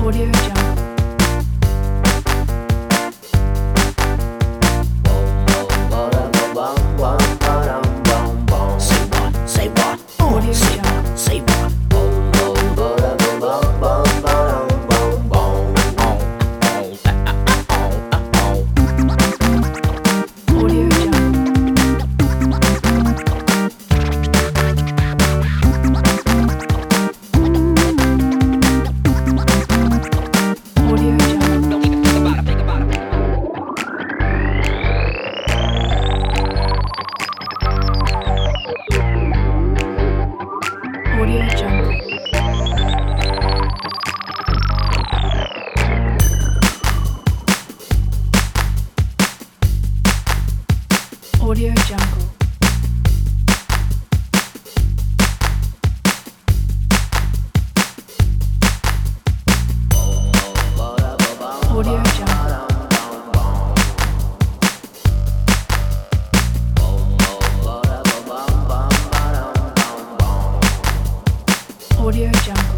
Audio Jungle. Say what? Audio Say Jungle. what? Say what? Audio Jungle. Audio Jungle. Don't even think about it. Think about it. Audio Jungle. Audio Jungle. Audio Jungle. Audio Jungle.